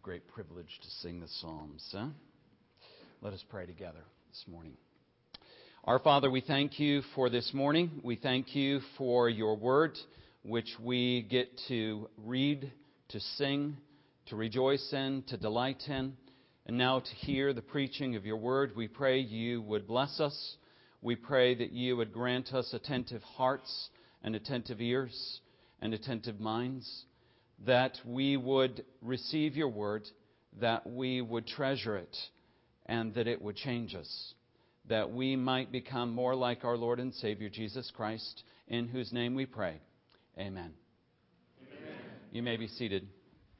great privilege to sing the Psalms. Let us pray together this morning. Our Father, we thank you for this morning. We thank you for your word, which we get to read, to sing, to rejoice in, to delight in, and now to hear the preaching of your word. We pray you would bless us. We pray that you would grant us attentive hearts and attentive ears and attentive minds, that we would receive your word, that we would treasure it, and that it would change us, that we might become more like our Lord and Savior, Jesus Christ, in whose name we pray. Amen. Amen. You may be seated.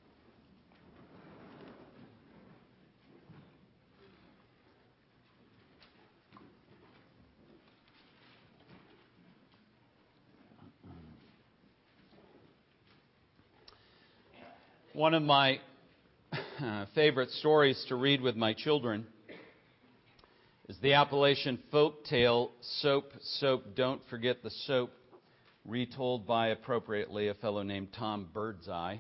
One of my favorite stories to read with my children is the Appalachian folk tale, Soap, Soap, Don't Forget the Soap, retold by, appropriately, a fellow named Tom Birdseye.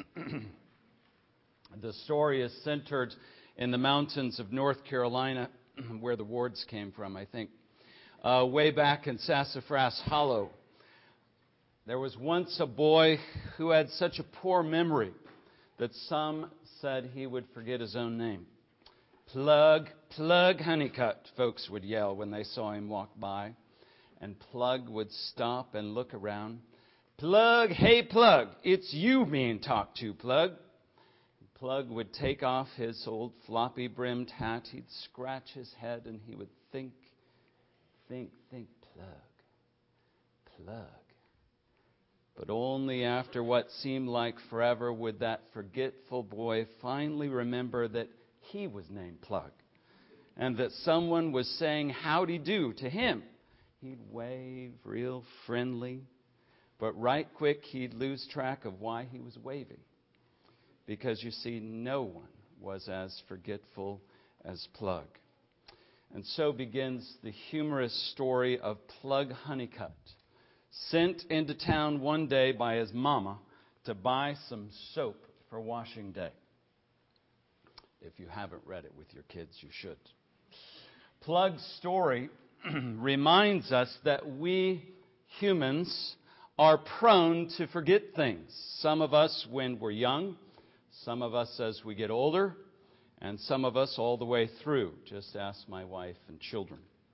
The story is centered in the mountains of North Carolina, where the Wards came from, I think. Way back in Sassafras Hollow, there was once a boy who had such a poor memory that some said he would forget his own name. Plug, Plug Honeycutt, folks would yell when they saw him walk by. And Plug would stop and look around. Plug, hey Plug, it's you being talked to, Plug. Plug would take off his old floppy-brimmed hat. He'd scratch his head and he would think, Plug, Plug. But only after what seemed like forever would that forgetful boy finally remember that he was named Plug, and that someone was saying howdy do to him. He'd wave real friendly, but right quick he'd lose track of why he was waving. Because you see, no one was as forgetful as Plug. And so begins the humorous story of Plug Honeycutt, sent into town one day by his mama to buy some soap for washing day. If you haven't read it with your kids, you should. Plug's story reminds us that we humans are prone to forget things. Some of us when we're young, some of us as we get older, and some of us all the way through. Just ask my wife and children.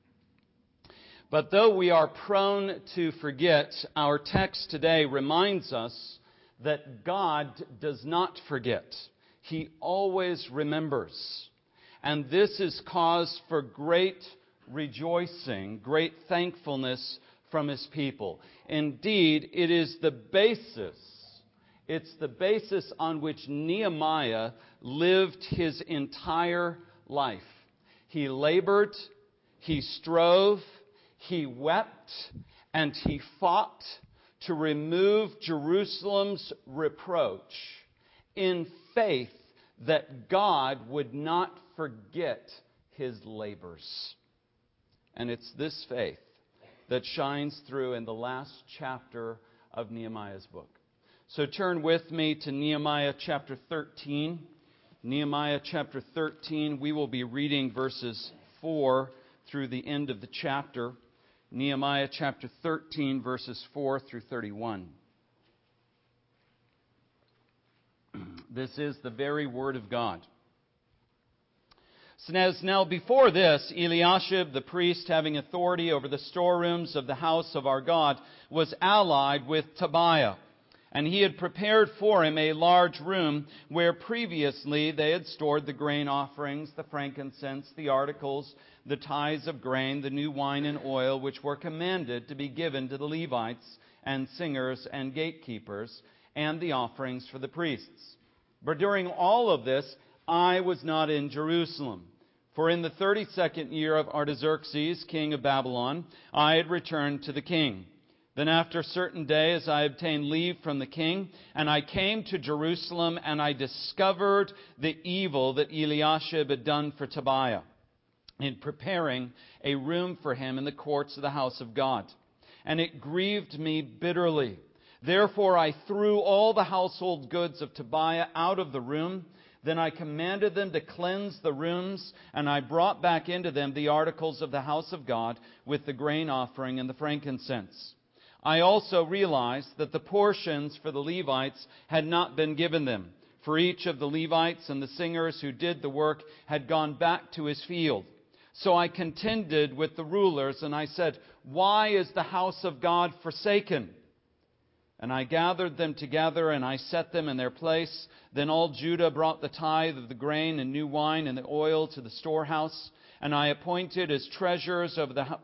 But though we are prone to forget, our text today reminds us that God does not forget. He always remembers. And this is cause for great rejoicing, great thankfulness from His people. Indeed, it is the basis. It's the basis on which Nehemiah lived his entire life. He labored, he strove, he wept, and he fought to remove Jerusalem's reproach in faith that God would not forget his labors. And it's this faith that shines through in the last chapter of Nehemiah's book. So turn with me to Nehemiah chapter 13. Nehemiah chapter 13, we will be reading verses 4 through the end of the chapter. Nehemiah chapter 13, verses 4 through 31. This is the very word of God. So now before this, Eliashib the priest, having authority over the storerooms of the house of our God, was allied with Tobiah. And he had prepared for him a large room where previously they had stored the grain offerings, the frankincense, the articles, the tithes of grain, the new wine and oil, which were commanded to be given to the Levites and singers and gatekeepers, and the offerings for the priests. But during all of this, I was not in Jerusalem. For in the 32nd year of Artaxerxes, king of Babylon, I had returned to the king. Then after certain days I obtained leave from the king, and I came to Jerusalem, and I discovered the evil that Eliashib had done for Tobiah in preparing a room for him in the courts of the house of God. And it grieved me bitterly. Therefore I threw all the household goods of Tobiah out of the room Then I commanded them to cleanse the rooms, and I brought back into them the articles of the house of God with the grain offering and the frankincense. I also realized that the portions for the Levites had not been given them, for each of the Levites and the singers who did the work had gone back to his field. So I contended with the rulers, and I said, "Why is the house of God forsaken?" And I gathered them together, and I set them in their place. Then all Judah brought the tithe of the grain and new wine and the oil to the storehouse. And I appointed as treasurers over the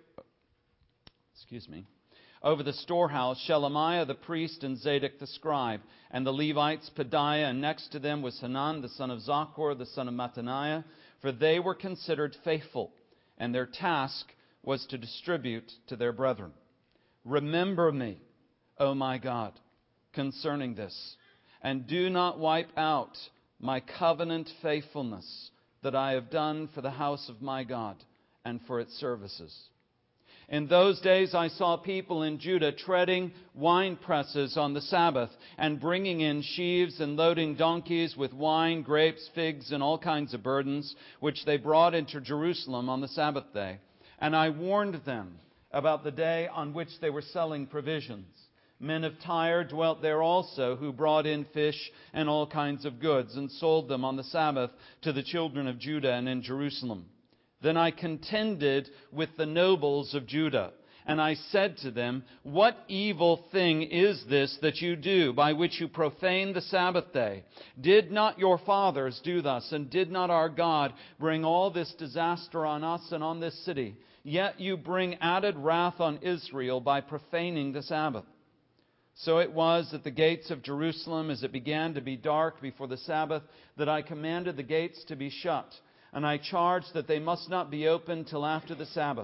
storehouse Shelemiah the priest and Zadok the scribe, and the Levites Pedaiah, and next to them was Hanan the son of Zachor, the son of Mattaniah, for they were considered faithful, and their task was to distribute to their brethren. Remember me, O my God, concerning this, and do not wipe out my covenant faithfulness that I have done for the house of my God and for its services. In those days I saw people in Judah treading wine presses on the Sabbath and bringing in sheaves and loading donkeys with wine, grapes, figs, and all kinds of burdens, which they brought into Jerusalem on the Sabbath day. And I warned them about the day on which they were selling provisions. Men of Tyre dwelt there also, who brought in fish and all kinds of goods and sold them on the Sabbath to the children of Judah and in Jerusalem. Then I contended with the nobles of Judah, and I said to them, "What evil thing is this that you do, by which you profane the Sabbath day? Did not your fathers do thus, and did not our God bring all this disaster on us and on this city? Yet you bring added wrath on Israel by profaning the Sabbath." So it was at the gates of Jerusalem, as it began to be dark before the Sabbath, that I commanded the gates to be shut, and I charged that they must not be opened till after the Sabbath.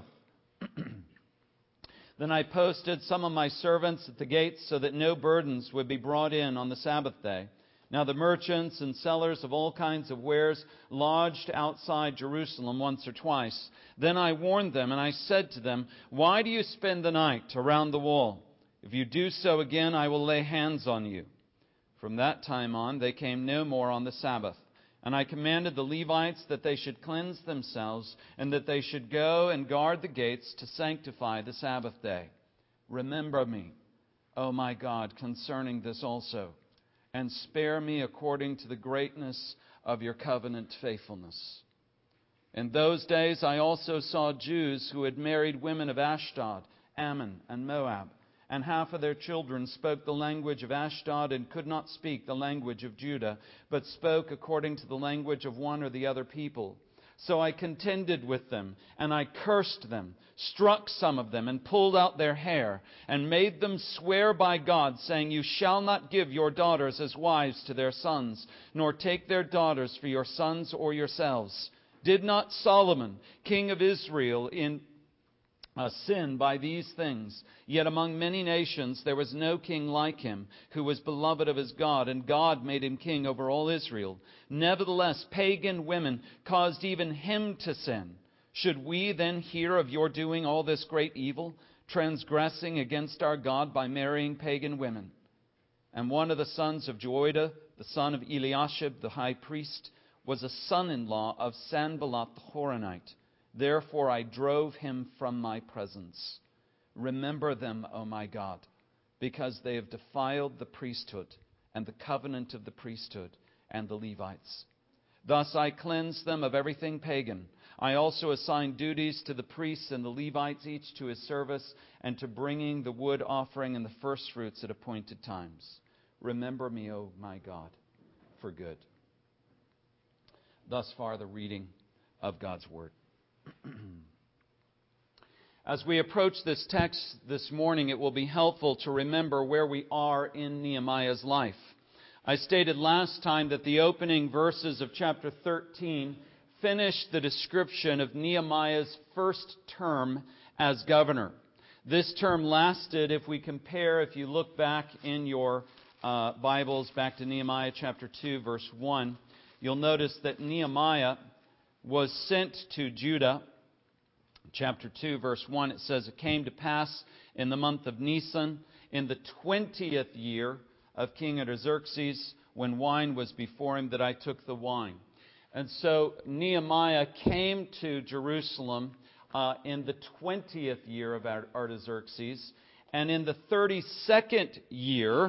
Then I posted some of my servants at the gates so that no burdens would be brought in on the Sabbath day. Now the merchants and sellers of all kinds of wares lodged outside Jerusalem once or twice. Then I warned them, and I said to them, "Why do you spend the night around the wall? If you do so again, I will lay hands on you." From that time on, they came no more on the Sabbath. And I commanded the Levites that they should cleanse themselves, and that they should go and guard the gates to sanctify the Sabbath day. Remember me, O my God, concerning this also, and spare me according to the greatness of your covenant faithfulness. In those days I also saw Jews who had married women of Ashdod, Ammon, and Moab, and half of their children spoke the language of Ashdod and could not speak the language of Judah, but spoke according to the language of one or the other people. So I contended with them, and I cursed them, struck some of them, and pulled out their hair, and made them swear by God, saying, "You shall not give your daughters as wives to their sons, nor take their daughters for your sons or yourselves. Did not Solomon, king of Israel, sin by these things? Yet among many nations there was no king like him, who was beloved of his God, and God made him king over all Israel. Nevertheless, pagan women caused even him to sin. Should we then hear of your doing all this great evil, transgressing against our God by marrying pagan women?" And one of the sons of Joiada, the son of Eliashib the high priest, was a son-in-law of Sanballat the Horonite. Therefore I drove him from my presence. Remember them, O my God, because they have defiled the priesthood and the covenant of the priesthood and the Levites. Thus I cleansed them of everything pagan. I also assigned duties to the priests and the Levites, each to his service, and to bringing the wood offering and the firstfruits at appointed times. Remember me, O my God, for good. Thus far the reading of God's Word. As we approach this text this morning, it will be helpful to remember where we are in Nehemiah's life. I stated last time that the opening verses of chapter 13 finished the description of Nehemiah's first term as governor. This term lasted, if you look back in your Bibles, back to Nehemiah chapter 2, verse 1, you'll notice that Nehemiah was sent to Judah. Chapter 2, verse 1, it says, "It came to pass in the month of Nisan, in the 20th year of King Artaxerxes, when wine was before him, that I took the wine. And so Nehemiah came to Jerusalem in the 20th year of Artaxerxes, and in the 32nd year,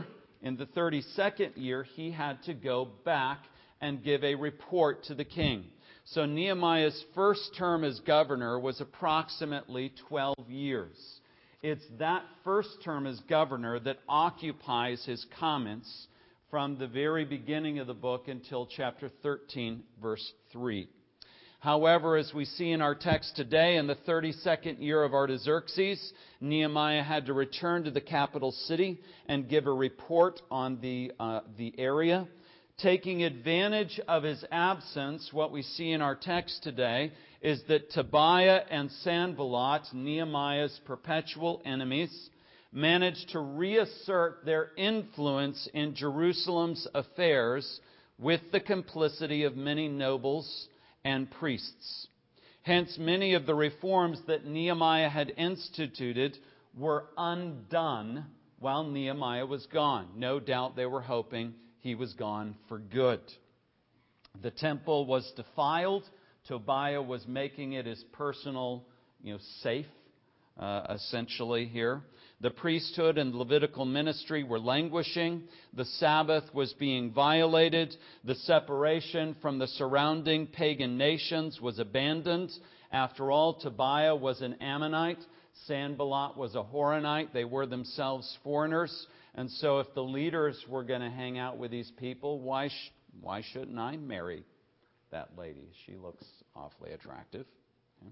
he had to go back and give a report to the king. So Nehemiah's first term as governor was approximately 12 years. It's that first term as governor that occupies his comments from the very beginning of the book until chapter 13, verse 3. However, as we see in our text today, in the 32nd year of Artaxerxes, Nehemiah had to return to the capital city and give a report on the area. Taking advantage of his absence, what we see in our text today is that Tobiah and Sanballat, Nehemiah's perpetual enemies, managed to reassert their influence in Jerusalem's affairs with the complicity of many nobles and priests. Hence, many of the reforms that Nehemiah had instituted were undone while Nehemiah was gone. No doubt they were hoping he was gone for good. The temple was defiled. Tobiah was making it his personal, safe, essentially here. The priesthood and Levitical ministry were languishing. The Sabbath was being violated. The separation from the surrounding pagan nations was abandoned. After all, Tobiah was an Ammonite. Sanballat was a Horonite. They were themselves foreigners. And so if the leaders were going to hang out with these people, why shouldn't I marry that lady? She looks awfully attractive. Okay.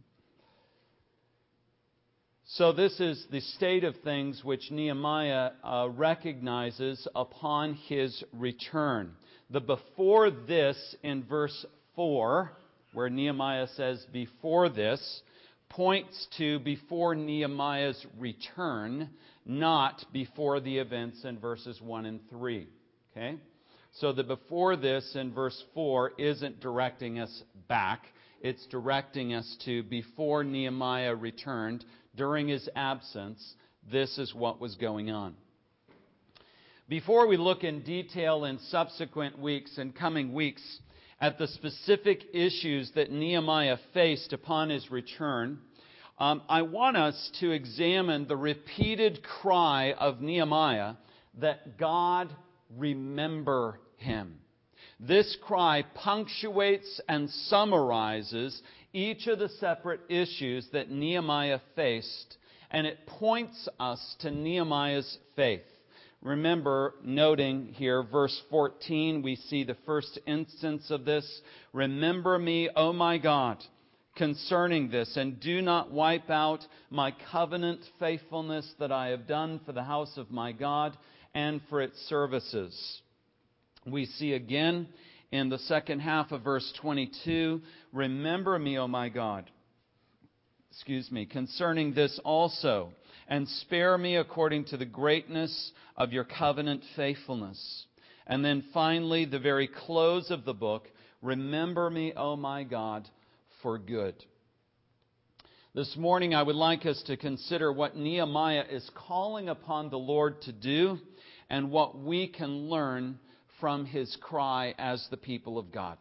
So this is the state of things which Nehemiah recognizes upon his return. The before this in verse 4, where Nehemiah says before this, points to before Nehemiah's return, not before the events in verses 1 and 3. Okay? So the before this in verse 4 isn't directing us back. It's directing us to before Nehemiah returned. During his absence, this is what was going on. Before we look in detail in subsequent weeks and coming weeks at the specific issues that Nehemiah faced upon his return, I want us to examine the repeated cry of Nehemiah that God remember him. This cry punctuates and summarizes each of the separate issues that Nehemiah faced, and it points us to Nehemiah's faith. Remember, noting here, verse 14, we see the first instance of this. Remember me, O my God, concerning this, and do not wipe out my covenant faithfulness that I have done for the house of my God and for its services. We see again in the second half of verse 22, remember me, O my God, concerning this also, and spare me according to the greatness of your covenant faithfulness. And then finally, the very close of the book, remember me, O my God, for good. This morning I would like us to consider what Nehemiah is calling upon the Lord to do and what we can learn from his cry as the people of God.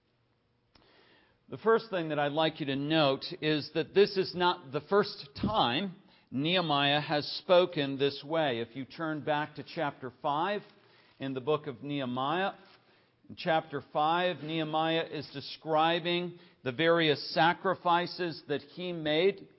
The first thing that I'd like you to note is that this is not the first time Nehemiah has spoken this way. If you turn back to chapter 5 in the book of Nehemiah, in chapter 5, Nehemiah is describing the various sacrifices that he made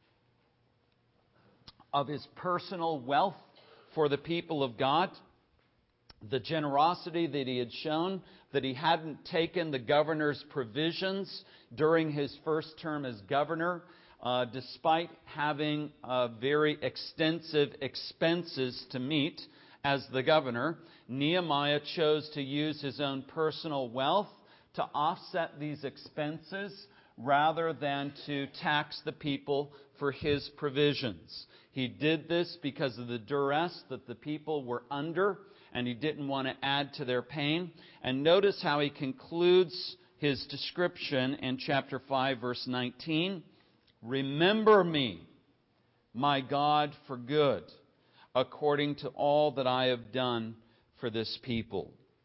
of his personal wealth for the people of God, the generosity that he had shown, that he hadn't taken the governor's provisions during his first term as governor, despite having very extensive expenses to meet as the governor. Nehemiah chose to use his own personal wealth to offset these expenses rather than to tax the people for his provisions. He did this because of the duress that the people were under, and he didn't want to add to their pain. And notice how he concludes his description in chapter 5, verse 19. Remember me, my God, for good, according to all that I have done for this people.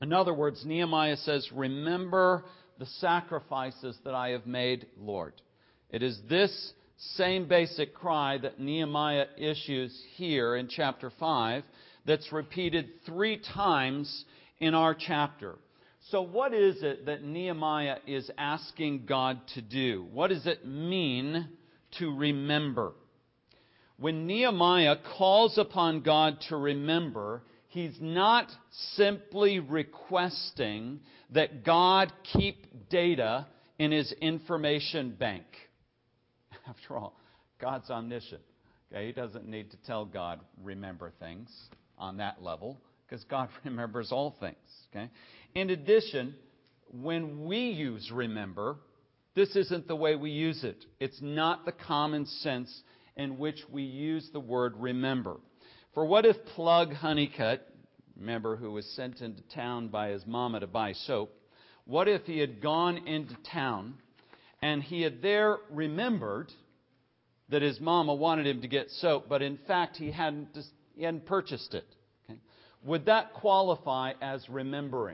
In other words, Nehemiah says, remember the sacrifices that I have made, Lord. It is this same basic cry that Nehemiah issues here in chapter 5 that's repeated 3 times in our chapter. So what is it that Nehemiah is asking God to do? What does it mean to remember? When Nehemiah calls upon God to remember, he's not simply requesting that God keep data in his information bank. After all, God's omniscient. Okay? He doesn't need to tell God, remember things on that level, because God remembers all things. Okay? In addition, when we use remember, this isn't the way we use it. It's not the common sense in which we use the word remember. For what if Plug Honeycutt, remember, who was sent into town by his mama to buy soap, what if he had gone into town and he had there remembered that his mama wanted him to get soap, but in fact he hadn't purchased it? Okay? Would that qualify as remembering?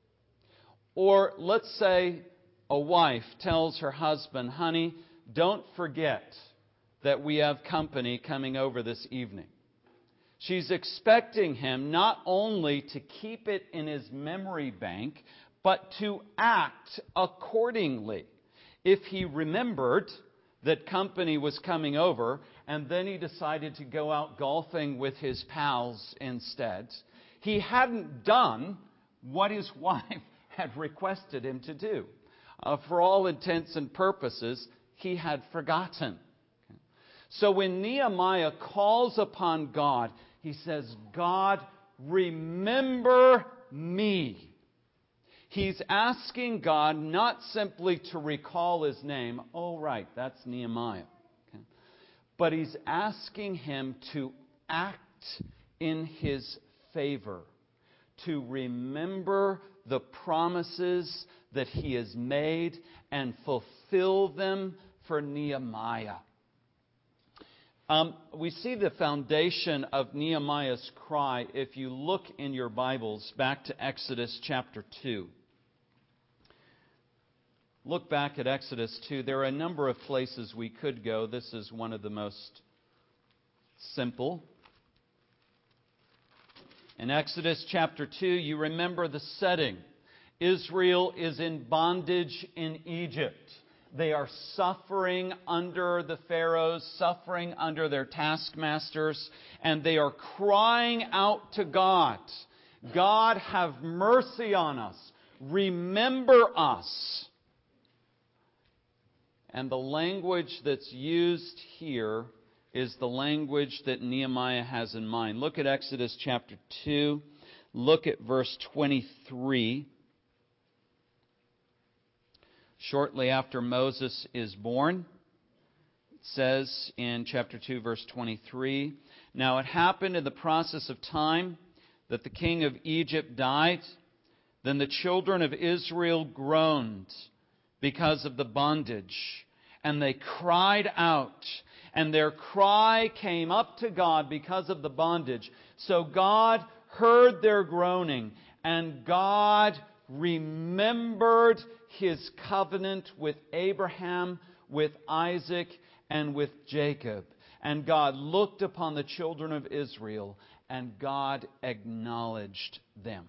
Or let's say a wife tells her husband, honey, don't forget that we have company coming over this evening. She's expecting him not only to keep it in his memory bank, but to act accordingly. If he remembered that company was coming over, and then he decided to go out golfing with his pals instead, he hadn't done what his wife had requested him to do. For all intents and purposes, he had forgotten. So when Nehemiah calls upon God, he says, God, remember me. He's asking God not simply to recall his name. Oh, right, that's Nehemiah. Okay. But he's asking him to act in his favor, to remember the promises that he has made and fulfill them for Nehemiah. We see the foundation of Nehemiah's cry if you look in your Bibles back to Exodus chapter 2. Look back at Exodus 2. There are a number of places we could go. This is one of the most simple. In Exodus chapter 2, you remember the setting. Israel is in bondage in Egypt. They are suffering under the pharaohs, suffering under their taskmasters, and they are crying out to God, God, have mercy on us. Remember us. And the language that's used here is the language that Nehemiah has in mind. Look at Exodus chapter 2. Look at verse 23. Shortly after Moses is born, it says in chapter 2, verse 23, Now it happened in the process of time that the king of Egypt died. Then the children of Israel groaned because of the bondage, and they cried out, and their cry came up to God because of the bondage. So God heard their groaning, and God remembered his covenant with Abraham, with Isaac, and with Jacob. And God looked upon the children of Israel, and God acknowledged them.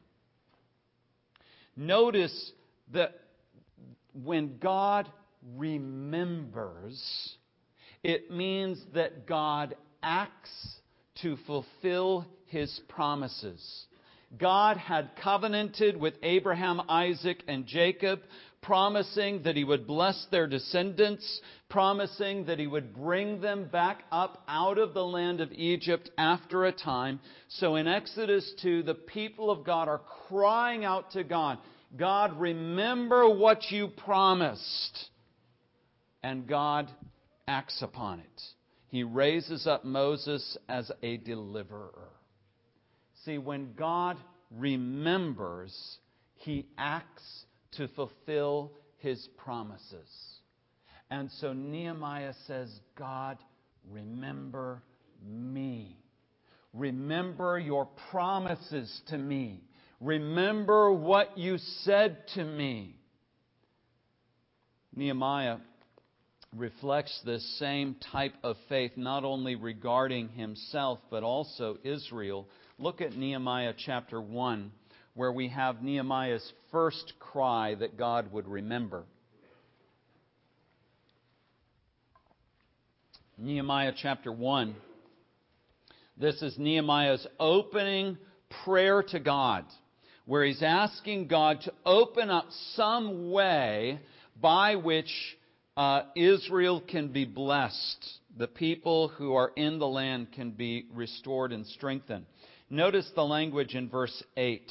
Notice that when God remembers, it means that God acts to fulfill his promises. God had covenanted with Abraham, Isaac, and Jacob, promising that he would bless their descendants, promising that he would bring them back up out of the land of Egypt after a time. So in Exodus 2, the people of God are crying out to God, God, remember what you promised. And God acts upon it. He raises up Moses as a deliverer. See, when God remembers, he acts to fulfill his promises. And so Nehemiah says, God, remember me. Remember your promises to me. Remember what you said to me. Nehemiah reflects this same type of faith, not only regarding himself, but also Israel. Look at Nehemiah chapter 1, where we have Nehemiah's first cry that God would remember. Nehemiah chapter 1. This is Nehemiah's opening prayer to God, where he's asking God to open up some way by which Israel can be blessed. The people who are in the land can be restored and strengthened. Notice the language in verse 8.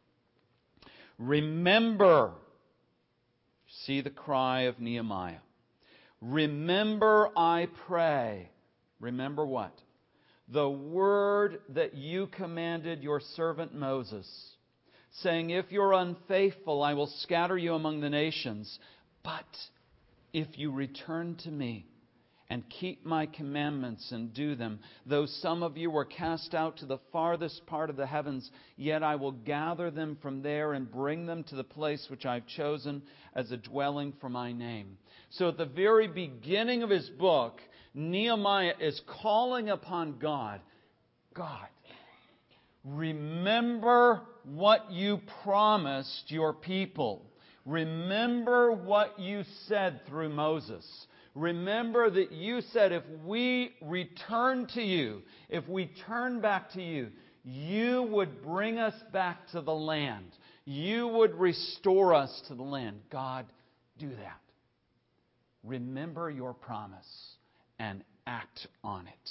Remember. See the cry of Nehemiah. Remember, I pray. Remember what? The word that you commanded your servant Moses, saying, if you're unfaithful, I will scatter you among the nations. But if you return to me and keep my commandments and do them, though some of you were cast out to the farthest part of the heavens, yet I will gather them from there and bring them to the place which I've chosen as a dwelling for my name. So at the very beginning of his book, Nehemiah is calling upon God. God, remember what you promised your people. Remember what you said through Moses. Remember that you said if we return to you, if we turn back to you, you would bring us back to the land. You would restore us to the land. God, do that. Remember your promise and act on it.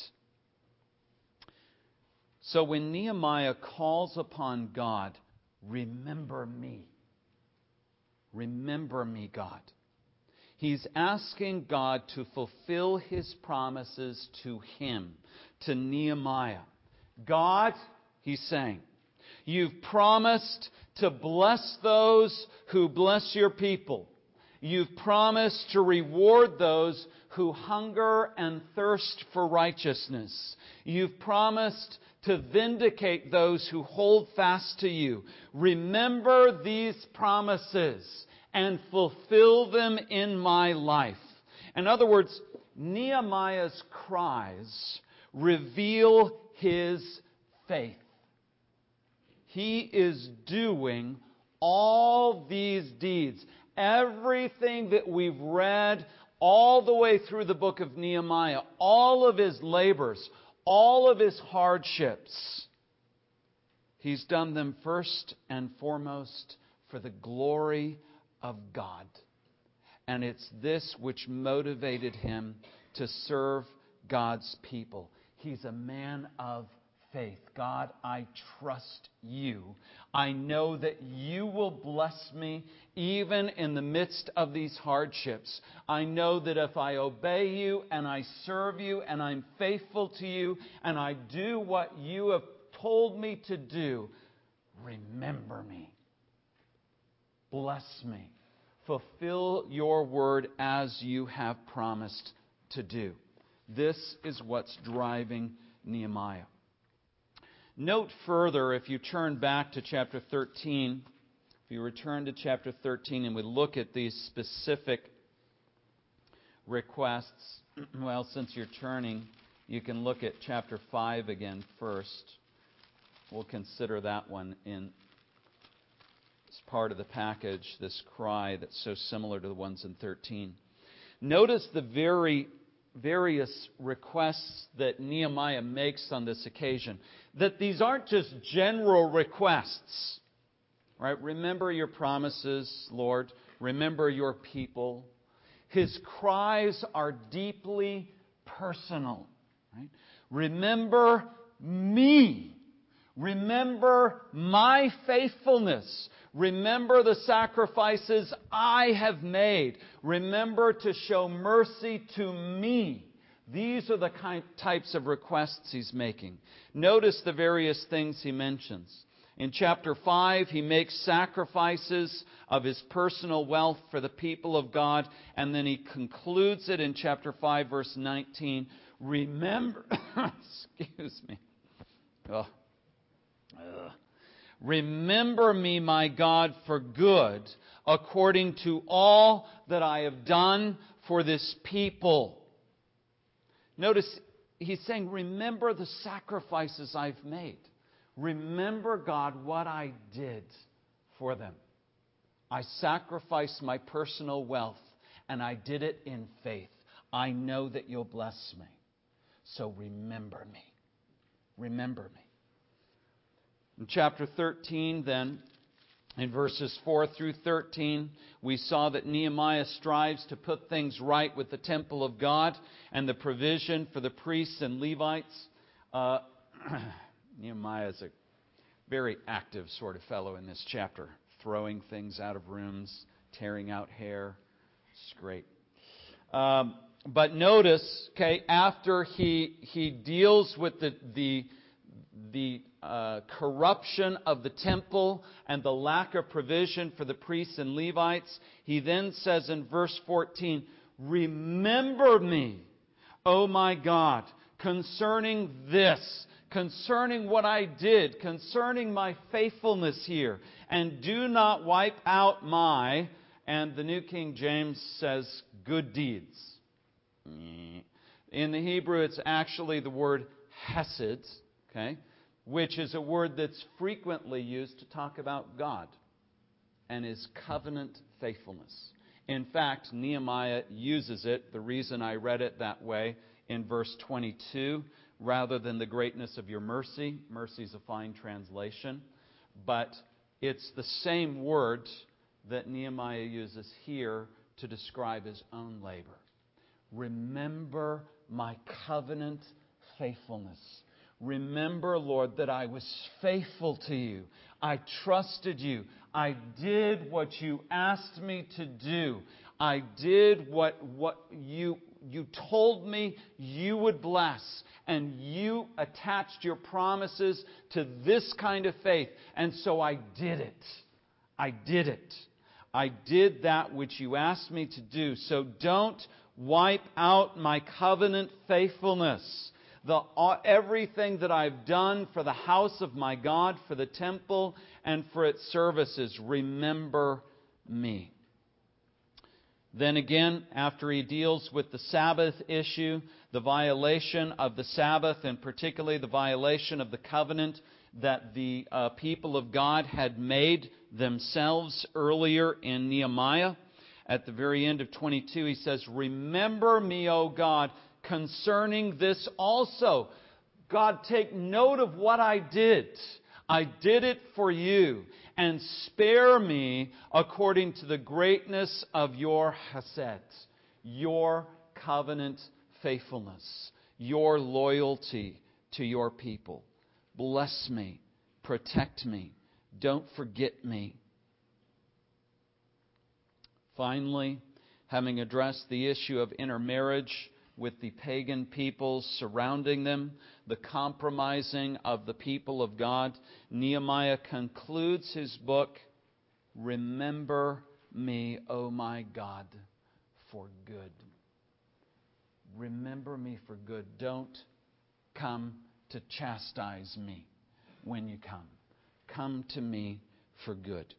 So when Nehemiah calls upon God, remember me. Remember me, God. He's asking God to fulfill His promises to him, to Nehemiah. God, he's saying, you've promised to bless those who bless your people. You've promised to reward those who hunger and thirst for righteousness. You've promised to vindicate those who hold fast to you. Remember these promises and fulfill them in my life. In other words, Nehemiah's cries reveal his faith. He is doing all these deeds. Everything that we've read all the way through the book of Nehemiah, all of his labors, all of his hardships, he's done them first and foremost for the glory of God. And it's this which motivated him to serve God's people. He's a man of faith. God, I trust you. I know that you will bless me even in the midst of these hardships. I know that if I obey you and I serve you and I'm faithful to you and I do what you have told me to do, remember me. Bless me. Fulfill your word as you have promised to do. This is what's driving Nehemiah. Note further, if you turn back to chapter 13, if you return to chapter 13 and we look at these specific requests, well, since you're turning, you can look at chapter 5 again first. We'll consider that one in as part of the package, this cry that's so similar to the ones in 13. Notice the various requests that Nehemiah makes on this occasion. That these aren't just general requests. Right? Remember your promises, Lord. Remember your people. His cries are deeply personal. Right? Remember me. Remember my faithfulness. Remember the sacrifices I have made. Remember to show mercy to me. These are the types of requests he's making. Notice the various things he mentions. In chapter 5, he makes sacrifices of his personal wealth for the people of God, and then he concludes it in chapter 5, verse 19. Remember, excuse me. Remember me, my God, for good, according to all that I have done for this people. Notice he's saying, remember the sacrifices I've made. Remember, God, what I did for them. I sacrificed my personal wealth, and I did it in faith. I know that you'll bless me. So remember me. Remember me. In chapter 13, then, in verses 4 through 13, we saw that Nehemiah strives to put things right with the temple of God and the provision for the priests and Levites. Nehemiah is a very active sort of fellow in this chapter, throwing things out of rooms, tearing out hair. It's great. But notice, okay, after he deals with the corruption of the temple and the lack of provision for the priests and Levites, he then says in verse 14, remember me, O my God, concerning this, concerning what I did, concerning my faithfulness here, and do not wipe out my, and the New King James says, good deeds. In the Hebrew, it's actually the word hesed, okay, which is a word that's frequently used to talk about God and His covenant faithfulness. In fact, Nehemiah uses it, the reason I read it that way, in verse 22, rather than the greatness of your mercy. Mercy is a fine translation. But it's the same word that Nehemiah uses here to describe his own labor. Remember my covenant faithfulness. Remember, Lord, that I was faithful to you. I trusted you. I did what you asked me to do. I did what you told me you would bless. And you attached your promises to this kind of faith. And so I did it. I did it. I did that which you asked me to do. So don't wipe out my covenant faithfulness. Everything that I've done for the house of my God, for the temple, and for its services, remember me. Then again, after he deals with the Sabbath issue, the violation of the Sabbath, and particularly the violation of the covenant that the people of God had made themselves earlier in Nehemiah, at the very end of 22, he says, remember me, O God, concerning this also. God, take note of what I did. I did it for you. And spare me according to the greatness of your hesed, your covenant faithfulness, your loyalty to your people. Bless me. Protect me. Don't forget me. Finally, having addressed the issue of intermarriage with the pagan peoples surrounding them, the compromising of the people of God, Nehemiah concludes his book, Remember me, O my God, for good. Remember me for good. Don't come to chastise me when you come. Come to me for good.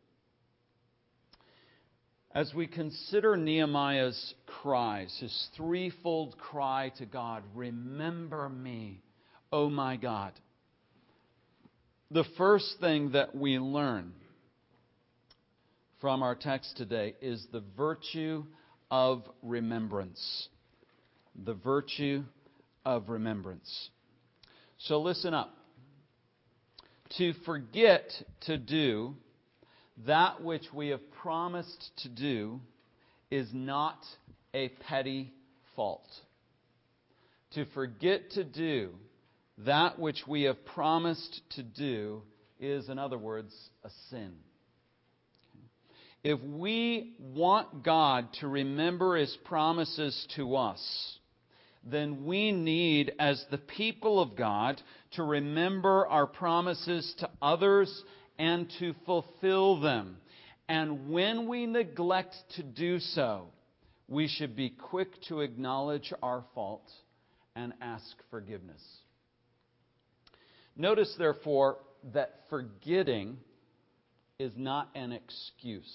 As we consider Nehemiah's cries, his threefold cry to God, remember me, O my God. The first thing that we learn from our text today is the virtue of remembrance. The virtue of remembrance. So listen up. To forget to do that which we have promised to do is not a petty fault. To forget to do that which we have promised to do is, in other words, a sin. If we want God to remember His promises to us, then we need, as the people of God, to remember our promises to others and to fulfill them. And when we neglect to do so, we should be quick to acknowledge our fault and ask forgiveness. Notice, therefore, that forgetting is not an excuse.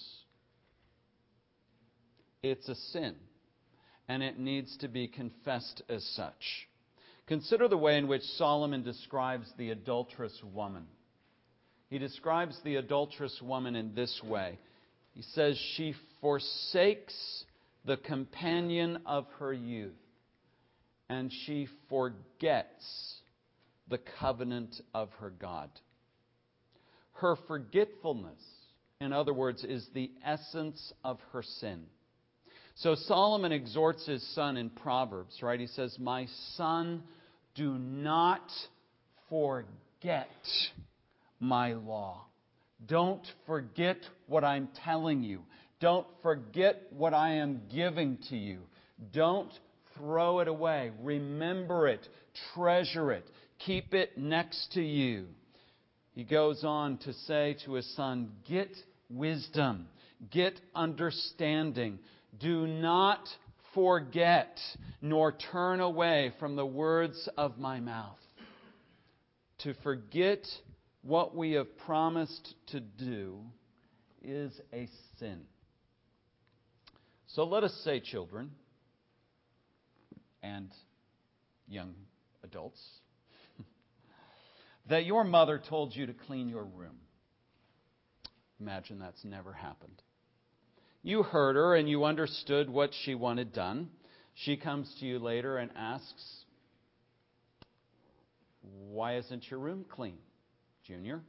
It's a sin, and it needs to be confessed as such. Consider the way in which Solomon describes the adulterous woman. He describes the adulterous woman in this way. He says, she forsakes the companion of her youth, and she forgets the covenant of her God. Her forgetfulness, in other words, is the essence of her sin. So Solomon exhorts his son in Proverbs, right? He says, my son, do not forget my law. Don't forget what I'm telling you. Don't forget what I am giving to you. Don't throw it away. Remember it. Treasure it. Keep it next to you. He goes on to say to his son, get wisdom. Get understanding. Do not forget, nor turn away from the words of my mouth. To forget what we have promised to do is a sin. So let us say, children and young adults, that your mother told you to clean your room. Imagine that's never happened. You heard her and you understood what she wanted done. She comes to you later and asks, why isn't your room clean, Junior?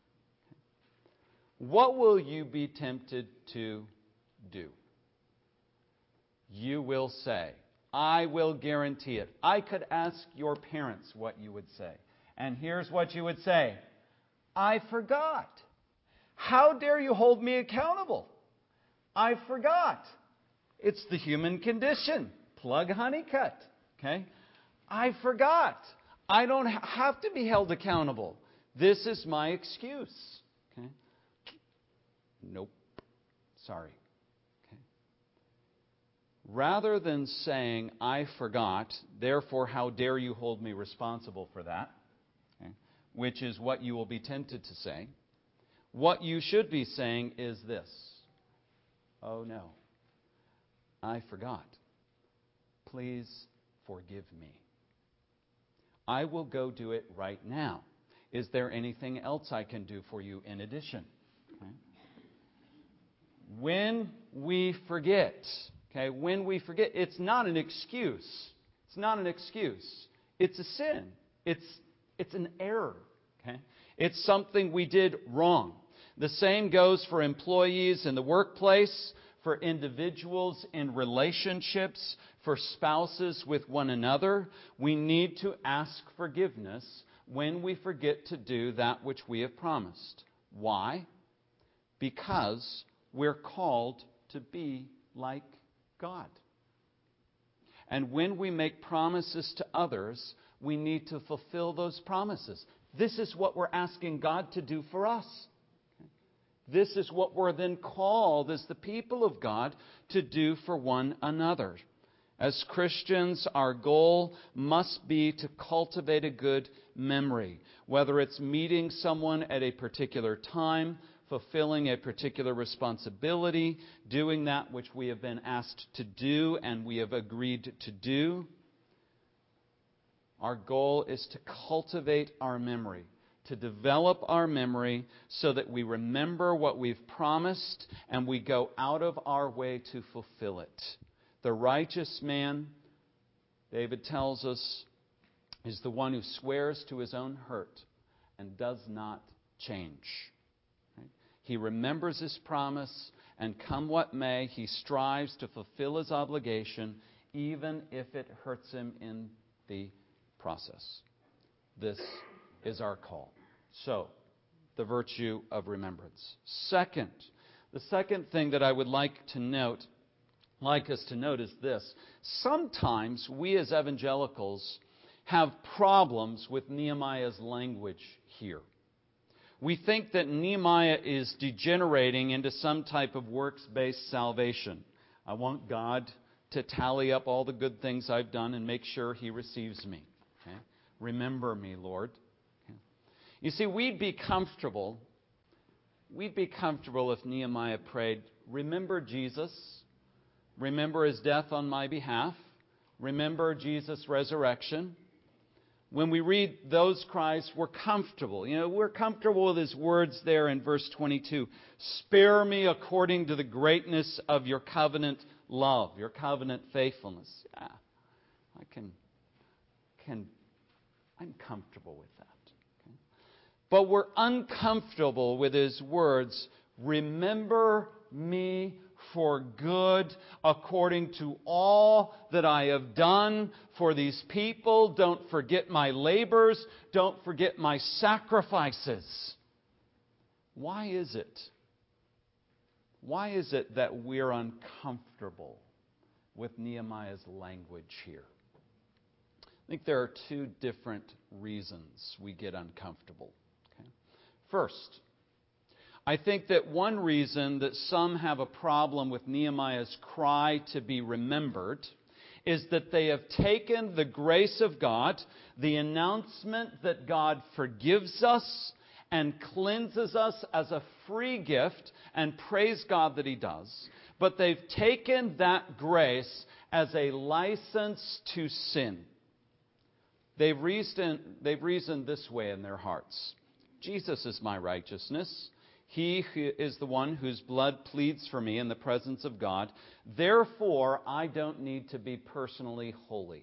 What will you be tempted to do? You will say, I will guarantee it. I could ask your parents what you would say. And here's what you would say. I forgot. How dare you hold me accountable? I forgot. It's the human condition. Plug Honeycutt. Okay? I forgot. I don't have to be held accountable. This is my excuse. Okay? Nope. Sorry. Okay? Rather than saying, I forgot, therefore how dare you hold me responsible for that, okay, which is what you will be tempted to say, what you should be saying is this. Oh no, I forgot. Please forgive me. I will go do it right now. Is there anything else I can do for you in addition? Okay. When we forget, it's not an excuse. It's not an excuse. It's a sin. It's an error. Okay? It's something we did wrong. The same goes for employees in the workplace, for individuals in relationships, for spouses with one another. We need to ask forgiveness when we forget to do that which we have promised. Why? Because we're called to be like God. And when we make promises to others, we need to fulfill those promises. This is what we're asking God to do for us. This is what we're then called as the people of God to do for one another. As Christians, our goal must be to cultivate a good memory, whether it's meeting someone at a particular time, fulfilling a particular responsibility, doing that which we have been asked to do and we have agreed to do. Our goal is to cultivate our memory, to develop our memory so that we remember what we've promised and we go out of our way to fulfill it. The righteous man, David tells us, is the one who swears to his own hurt and does not change. Right? He remembers his promise, and come what may, he strives to fulfill his obligation, even if it hurts him in the process. This is our call. So, the virtue of remembrance. Second, the second thing that I would like us to note is this. Sometimes we as evangelicals have problems with Nehemiah's language here. We think that Nehemiah is degenerating into some type of works-based salvation. I want God to tally up all the good things I've done and make sure He receives me. Okay? Remember me, Lord. Okay? You see, we'd be comfortable we'd be comfortable if Nehemiah prayed, remember Jesus, remember His death on my behalf, remember Jesus' resurrection. When we read those cries, we're comfortable. We're comfortable with His words there in verse 22. Spare me according to the greatness of your covenant love, your covenant faithfulness. Yeah, I'm comfortable with that. Okay? But we're uncomfortable with His words, remember me for good according to all that I have done for these people. Don't forget my labors. Don't forget my sacrifices. Why is it? Why is it that we're uncomfortable with Nehemiah's language here? I think there are two different reasons we get uncomfortable. Okay? First, I think that one reason that some have a problem with Nehemiah's cry to be remembered is that they have taken the grace of God, the announcement that God forgives us and cleanses us as a free gift, and praise God that He does, but they've taken that grace as a license to sin. They've reasoned this way in their hearts. Jesus is my righteousness. He is the one whose blood pleads for me in the presence of God. Therefore, I don't need to be personally holy.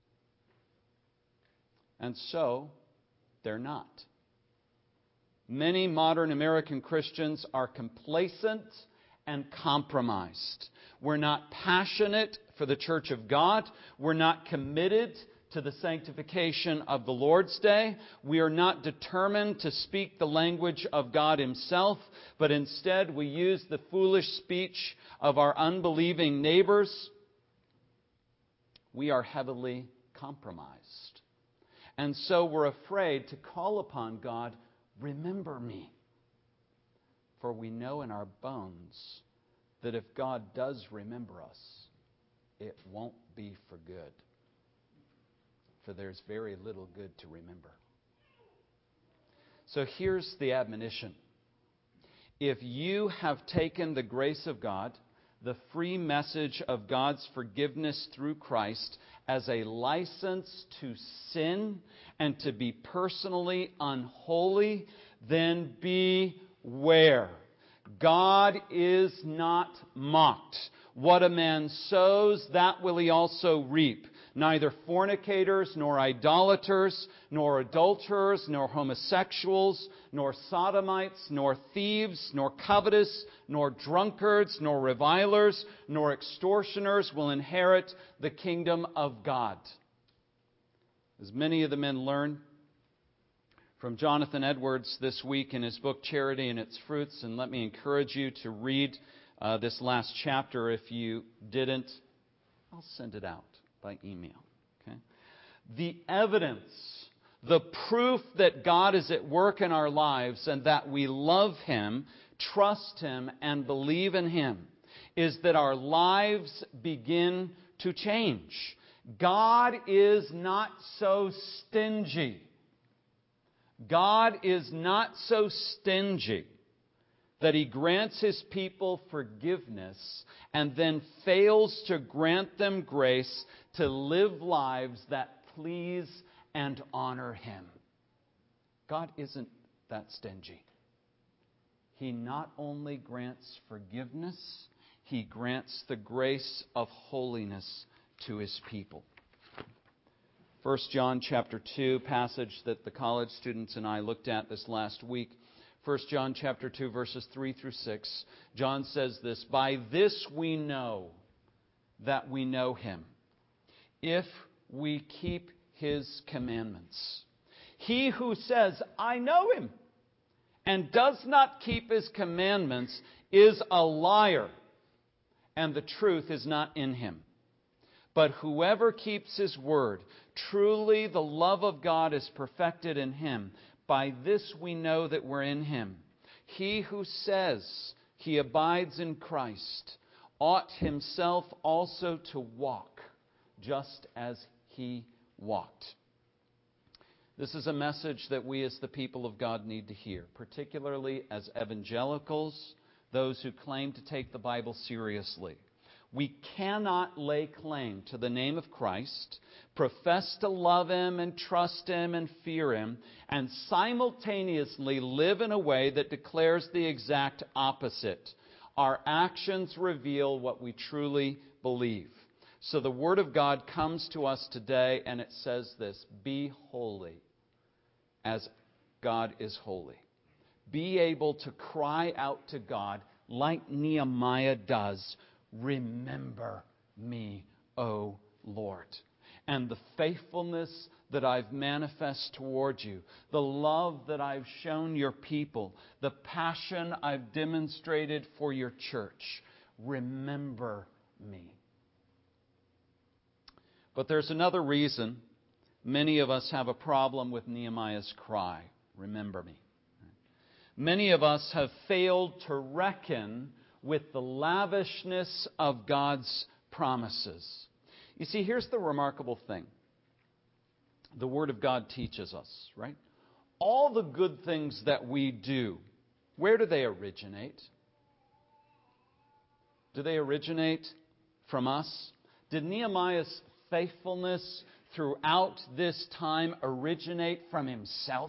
And so, they're not. Many modern American Christians are complacent and compromised. We're not passionate for the Church of God. We're not committed to the sanctification of the Lord's Day. We are not determined to speak the language of God Himself, but instead we use the foolish speech of our unbelieving neighbors. We are heavily compromised. And so we're afraid to call upon God, remember me. For we know in our bones that if God does remember us, it won't be for good. For there's very little good to remember. So here's the admonition. If you have taken the grace of God, the free message of God's forgiveness through Christ, as a license to sin and to be personally unholy, then beware. God is not mocked. What a man sows, that will he also reap. Neither fornicators, nor idolaters, nor adulterers, nor homosexuals, nor sodomites, nor thieves, nor covetous, nor drunkards, nor revilers, nor extortioners will inherit the kingdom of God. As many of the men learn from Jonathan Edwards this week in his book Charity and Its Fruits, and let me encourage you to read this last chapter. If you didn't, I'll send it out by email. Okay? The evidence, the proof that God is at work in our lives and that we love Him, trust Him, and believe in Him is that our lives begin to change. God is not so stingy. God is not so stingy that He grants His people forgiveness and then fails to grant them grace to live lives that please and honor Him. God isn't that stingy. He not only grants forgiveness, He grants the grace of holiness to His people. 1 John chapter 2, passage that the college students and I looked at this last week. 1 John chapter 2, verses 3 through 6. John says this, by this we know that we know Him, if we keep His commandments. He who says, I know Him, and does not keep His commandments is a liar, and the truth is not in him. But whoever keeps His word, truly the love of God is perfected in him. By this we know that we're in Him. He who says he abides in Christ ought himself also to walk just as He walked. This is a message that we as the people of God need to hear, particularly as evangelicals, those who claim to take the Bible seriously. We cannot lay claim to the name of Christ, profess to love Him and trust Him and fear Him, and simultaneously live in a way that declares the exact opposite. Our actions reveal what we truly believe. So the Word of God comes to us today and it says this: be holy as God is holy. Be able to cry out to God like Nehemiah does, remember me, O Lord. And the faithfulness that I've manifested toward you, the love that I've shown your people, the passion I've demonstrated for your church, remember me. But there's another reason many of us have a problem with Nehemiah's cry, remember me. Many of us have failed to reckon with the lavishness of God's promises. You see, here's the remarkable thing. The Word of God teaches us, right? All the good things that we do, where do they originate? Do they originate from us? Did Nehemiah's faithfulness throughout this time originate from himself?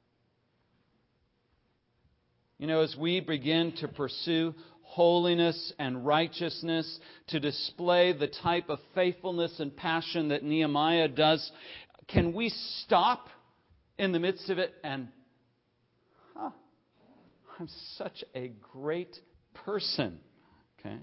You know, as we begin to pursue holiness and righteousness, to display the type of faithfulness and passion that Nehemiah does, can we stop in the midst of it and, I'm such a great person? Okay.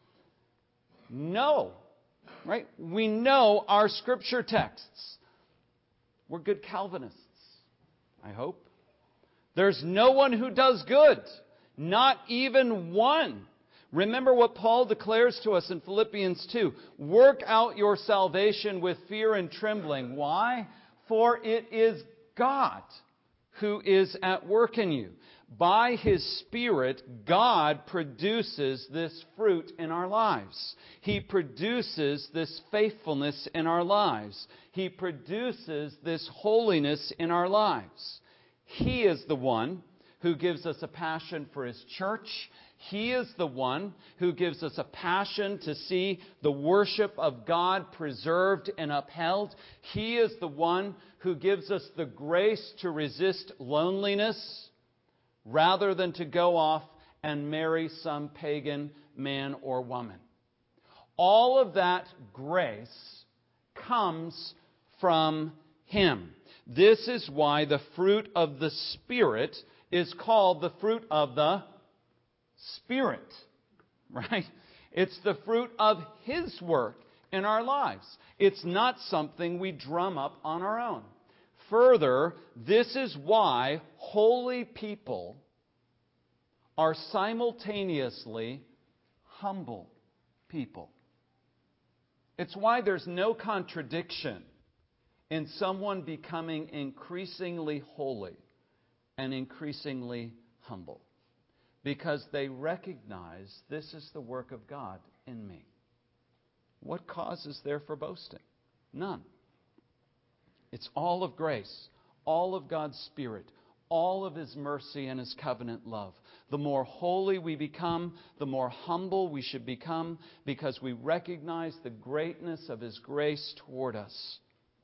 No. Right? We know our Scripture texts. We're good Calvinists, I hope. There's no one who does good. Not even one. Remember what Paul declares to us in Philippians 2. Work out your salvation with fear and trembling. Why? For it is God who is at work in you. By His Spirit, God produces this fruit in our lives. He produces this faithfulness in our lives. He produces this holiness in our lives. He is the one who gives us a passion for His church. He is the one who gives us a passion to see the worship of God preserved and upheld. He is the one who gives us the grace to resist loneliness rather than to go off and marry some pagan man or woman. All of that grace comes from Him. This is why the fruit of the Spirit is called the fruit of the Spirit. Right? It's the fruit of His work in our lives. It's not something we drum up on our own. Further, this is why holy people are simultaneously humble people. It's why there's no contradiction in someone becoming increasingly holy and increasingly humble, because they recognize this is the work of God in me. What cause is there for boasting? None. It's all of grace, all of God's Spirit, all of His mercy and His covenant love. The more holy we become, the more humble we should become, because we recognize the greatness of His grace toward us.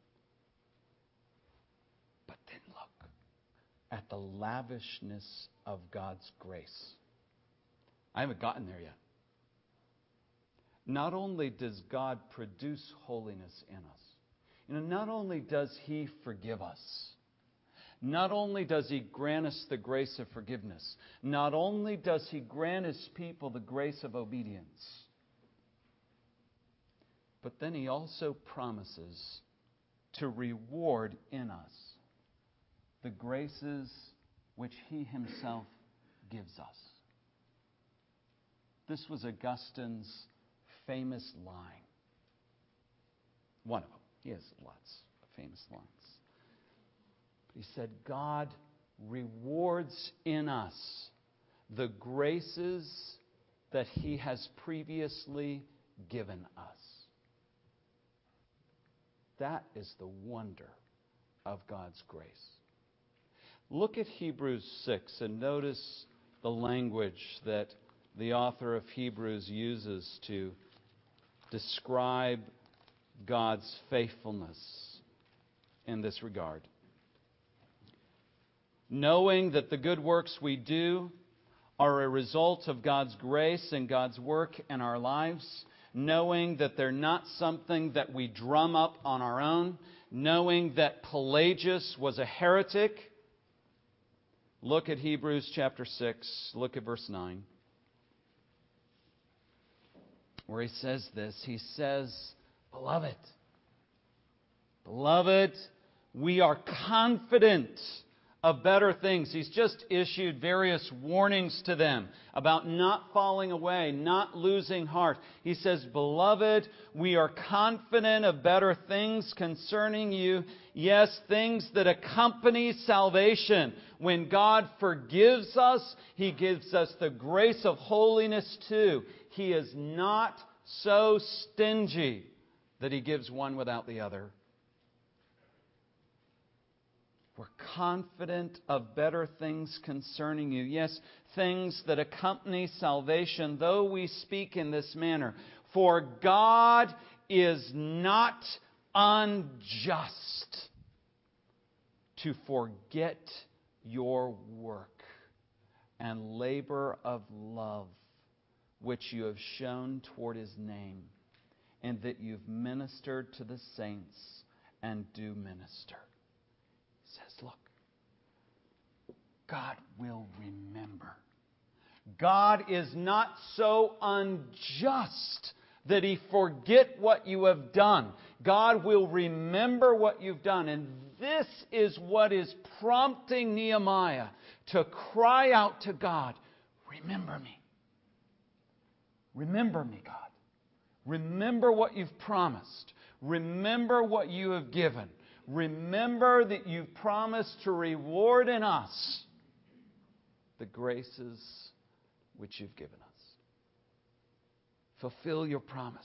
But then look at the lavishness of God's grace. I haven't gotten there yet. Not only does God produce holiness in us, not only does He forgive us, not only does He grant us the grace of forgiveness, not only does He grant His people the grace of obedience, but then He also promises to reward in us the graces which He Himself gives us. This was Augustine's famous line. One of them. He has lots of famous lines. But he said, God rewards in us the graces that He has previously given us. That is the wonder of God's grace. Look at Hebrews 6 and notice the language that the author of Hebrews uses to describe God's faithfulness in this regard. Knowing that the good works we do are a result of God's grace and God's work in our lives, knowing that they're not something that we drum up on our own, knowing that Pelagius was a heretic. Look at Hebrews chapter 6, look at verse 9, where he says this. He says, Beloved, we are confident of better things. He's just issued various warnings to them about not falling away, not losing heart. He says, Beloved, we are confident of better things concerning you. Yes, things that accompany salvation. When God forgives us, He gives us the grace of holiness too. He is not so stingy that He gives one without the other. We're confident of better things concerning you. Yes, things that accompany salvation, though we speak in this manner. For God is not unjust to forget your work and labor of love which you have shown toward His name, and that you've ministered to the saints and do minister. Says, look, God will remember. God is not so unjust that He forget what you have done. God will remember what you've done. And this is what is prompting Nehemiah to cry out to God, remember me. Remember me, God. Remember what you've promised. Remember what you have given. Remember that you've promised to reward in us the graces which you've given us. Fulfill your promises.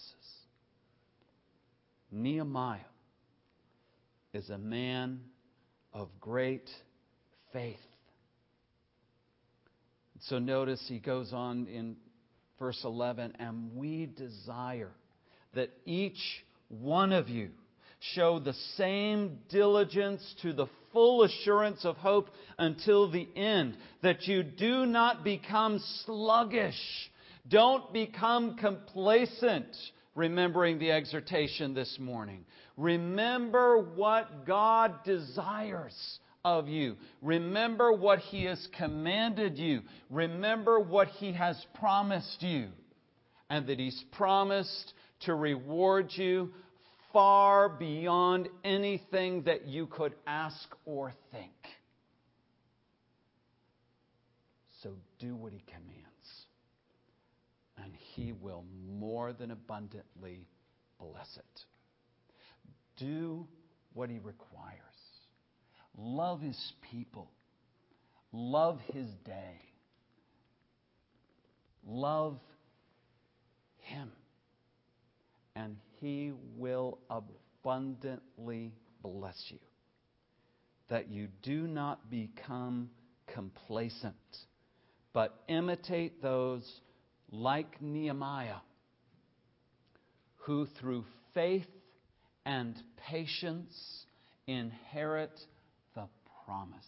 Nehemiah is a man of great faith. So notice he goes on in verse 11, and we desire that each one of you show the same diligence to the full assurance of hope until the end, that you do not become sluggish. Don't become complacent, remembering the exhortation this morning. Remember what God desires of you. Remember what He has commanded you. Remember what He has promised you. And that He's promised to reward you far beyond anything that you could ask or think. So do what He commands, and He will more than abundantly bless it. Do what He requires. Love His people. Love His day. Love Him. And He will abundantly bless you. That you do not become complacent, but imitate those like Nehemiah, who through faith and patience inherit the promises.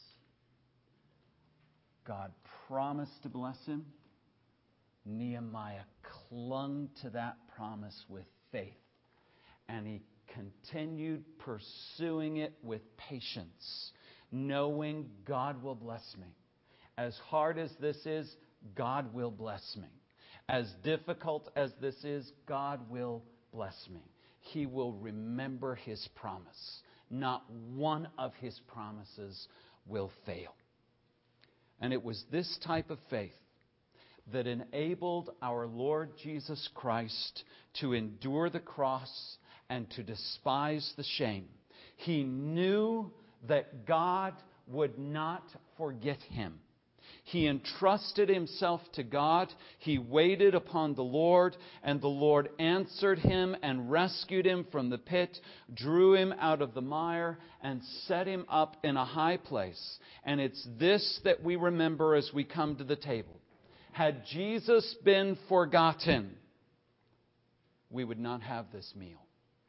God promised to bless him. Nehemiah clung to that promise with faith, and he continued pursuing it with patience, knowing God will bless me. As hard as this is, God will bless me. As difficult as this is, God will bless me. He will remember His promise. Not one of His promises will fail. And it was this type of faith that enabled our Lord Jesus Christ to endure the cross and to despise the shame. He knew that God would not forget Him. He entrusted himself to God. He waited upon the Lord, and the Lord answered him and rescued him from the pit, drew him out of the mire, and set him up in a high place. And it's this that we remember as we come to the table. Had Jesus been forgotten, we would not have this meal.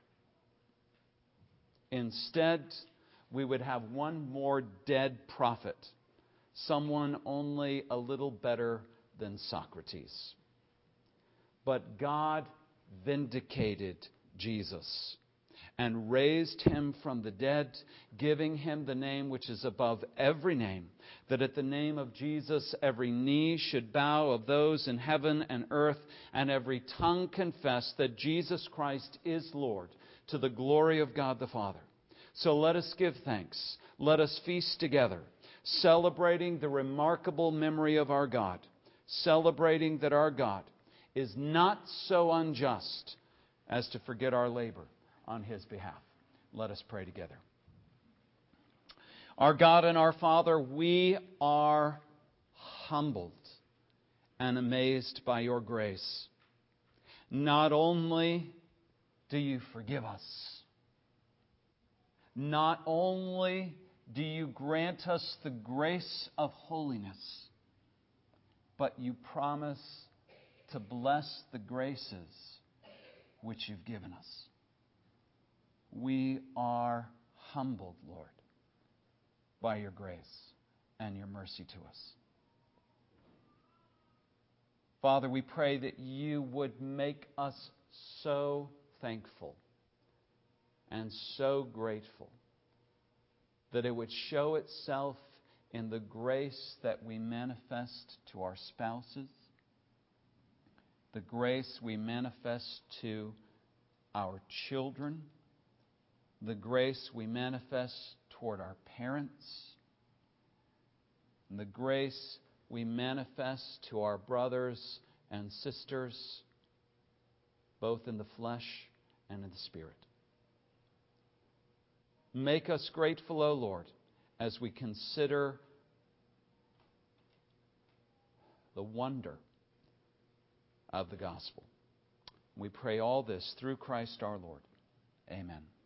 Instead, we would have one more dead prophet, someone only a little better than Socrates. But God vindicated Jesus and raised him from the dead, giving him the name which is above every name, that at the name of Jesus every knee should bow, of those in heaven and earth, and every tongue confess that Jesus Christ is Lord, to the glory of God the Father. So let us give thanks. Let us feast together, celebrating the remarkable memory of our God, celebrating that our God is not so unjust as to forget our labor on His behalf. Let us pray together. Our God and our Father, we are humbled and amazed by your grace. Not only do you forgive us, not only do you grant us the grace of holiness, but you promise to bless the graces which you've given us. We are humbled, Lord, by your grace and your mercy to us. Father, we pray that you would make us so thankful and so grateful that it would show itself in the grace that we manifest to our spouses, the grace we manifest to our children, the grace we manifest toward our parents, and the grace we manifest to our brothers and sisters, both in the flesh and in the spirit. Make us grateful, O Lord, as we consider the wonder of the gospel. We pray all this through Christ our Lord. Amen.